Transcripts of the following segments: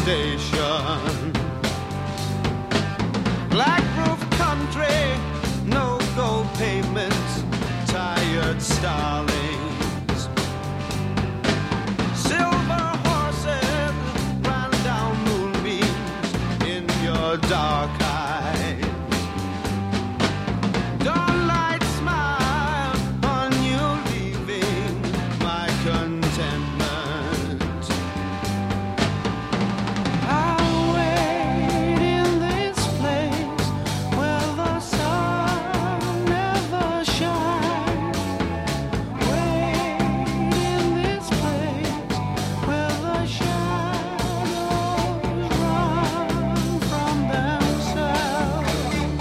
station. Black roof country, no gold pavements, tired starlings. Silver horses ran down moonbeams in your dark eyes. Dawnlight smile on you leaving my contentment. I'll wait in this place where the sun never shines. Wait in this place where the shadows run from themselves.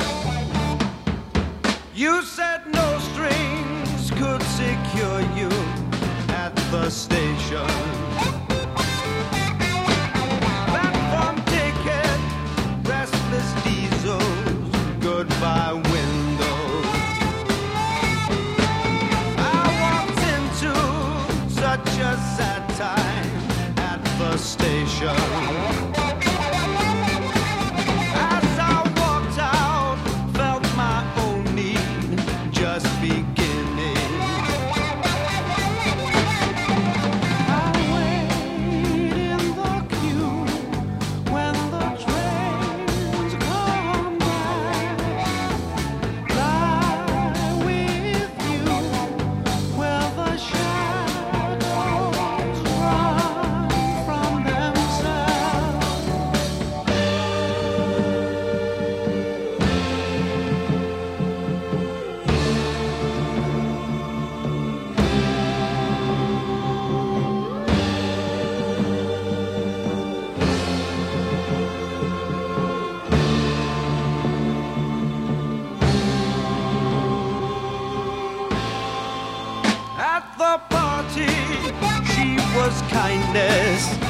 You said no strings could secure you at the station. Platform ticket, restless diesels, goodbye windows. I walked into such a sad time at the station. As I walked out, felt my own need just beginning. I wait in the queue when the trains come back. Lie with you where the shadows run from themselves. At the party, she was kindness.